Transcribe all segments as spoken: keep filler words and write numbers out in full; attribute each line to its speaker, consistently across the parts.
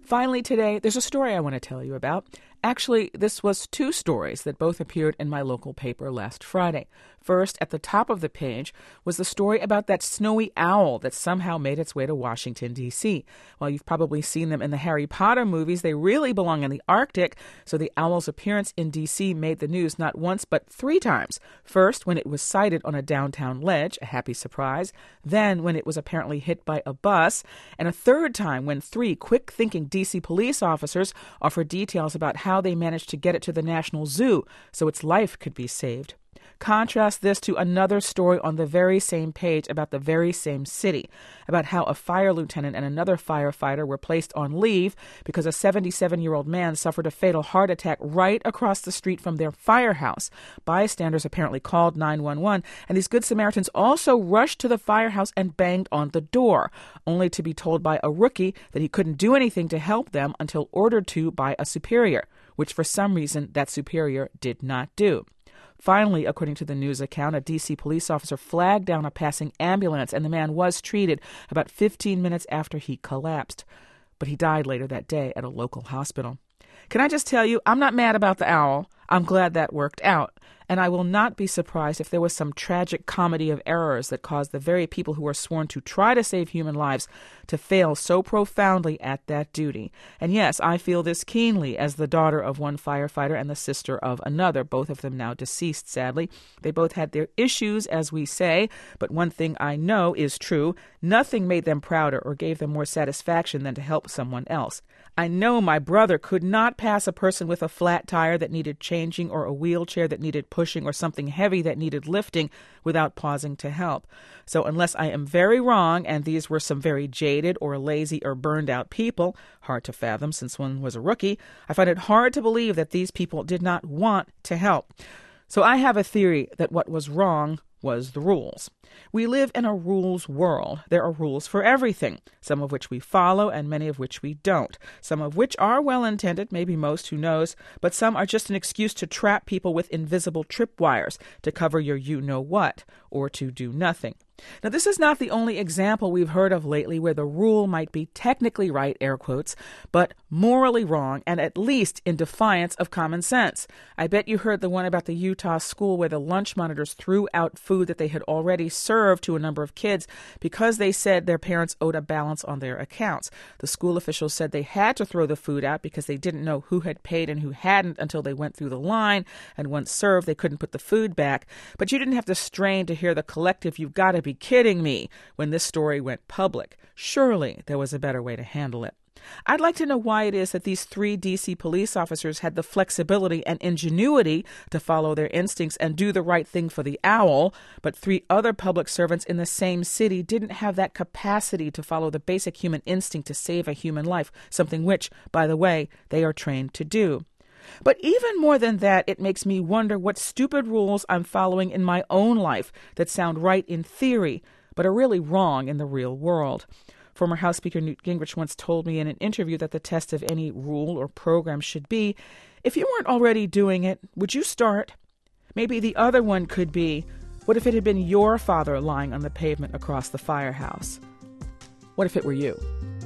Speaker 1: Finally today, there's a story I want to tell you about. Actually, this was two stories that both appeared in my local paper last Friday. First, at the top of the page, was the story about that snowy owl that somehow made its way to Washington, D C While you've probably seen them in the Harry Potter movies, they really belong in the Arctic, so the owl's appearance in D C made the news not once but three times. First, when it was sighted on a downtown ledge, a happy surprise. Then, when it was apparently hit by a bus. And a third time when three quick-thinking D C police officers offered details about how they managed to get it to the National Zoo so its life could be saved. Contrast this to another story on the very same page about the very same city, about how a fire lieutenant and another firefighter were placed on leave because a seventy-seven-year-old man suffered a fatal heart attack right across the street from their firehouse. Bystanders apparently called nine one one, and these Good Samaritans also rushed to the firehouse and banged on the door, only to be told by a rookie that he couldn't do anything to help them until ordered to by a superior, which for some reason that superior did not do. Finally, according to the news account, a D C police officer flagged down a passing ambulance, and the man was treated about fifteen minutes after he collapsed. But he died later that day at a local hospital. Can I just tell you, I'm not mad about the owl. I'm glad that worked out. And I will not be surprised if there was some tragic comedy of errors that caused the very people who are sworn to try to save human lives to fail so profoundly at that duty. And yes, I feel this keenly as the daughter of one firefighter and the sister of another, both of them now deceased, sadly. They both had their issues, as we say, but one thing I know is true. Nothing made them prouder or gave them more satisfaction than to help someone else. I know my brother could not pass a person with a flat tire that needed changing or a wheelchair that needed pushing or something heavy that needed lifting without pausing to help. So unless I am very wrong, and these were some very jaded or lazy or burned out people, hard to fathom since one was a rookie, I find it hard to believe that these people did not want to help. So I have a theory that what was wrong was the rules. We live in a rules world. There are rules for everything, some of which we follow and many of which we don't, some of which are well-intended, maybe most, who knows, but some are just an excuse to trap people with invisible tripwires, to cover your you-know-what, or to do nothing. Now, this is not the only example we've heard of lately where the rule might be technically right, air quotes, but morally wrong and at least in defiance of common sense. I bet you heard the one about the Utah school where the lunch monitors threw out food that they had already served to a number of kids because they said their parents owed a balance on their accounts. The school officials said they had to throw the food out because they didn't know who had paid and who hadn't until they went through the line, and once served, they couldn't put the food back. But you didn't have to strain to hear the collective "you've got to be kidding me" when this story went public. Surely there was a better way to handle it. I'd like to know why it is that these three D C police officers had the flexibility and ingenuity to follow their instincts and do the right thing for the owl, but three other public servants in the same city didn't have that capacity to follow the basic human instinct to save a human life, something which, by the way, they are trained to do. But even more than that, it makes me wonder what stupid rules I'm following in my own life that sound right in theory, but are really wrong in the real world. Former House Speaker Newt Gingrich once told me in an interview that the test of any rule or program should be, if you weren't already doing it, would you start? Maybe the other one could be, what if it had been your father lying on the pavement across the firehouse? What if it were you?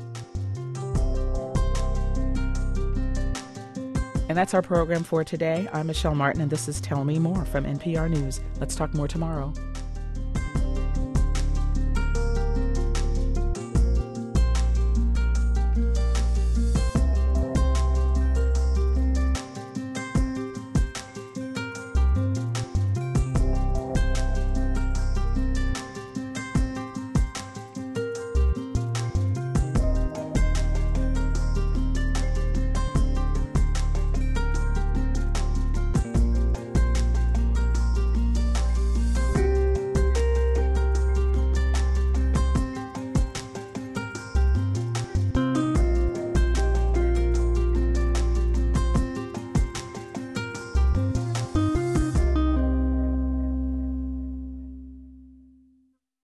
Speaker 1: And that's our program for today. I'm Michelle Martin, and this is Tell Me More from N P R News. Let's talk more tomorrow.